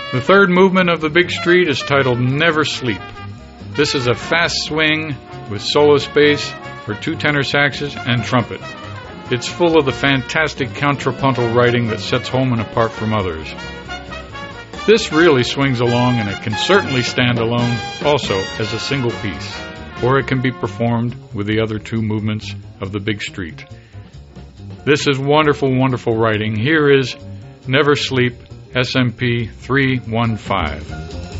The third movement of the Big Street is titled Never Sleep. This is a fast swing with solo space for 2 tenor saxes and trumpet. It's full of the fantastic contrapuntal writing that sets Holman apart from others. This really swings along, and it can certainly stand alone also as a single piece, or it can be performed with the other 2 movements of the Big Street. This is wonderful, wonderful writing. Here is Never Sleep, SMP 315.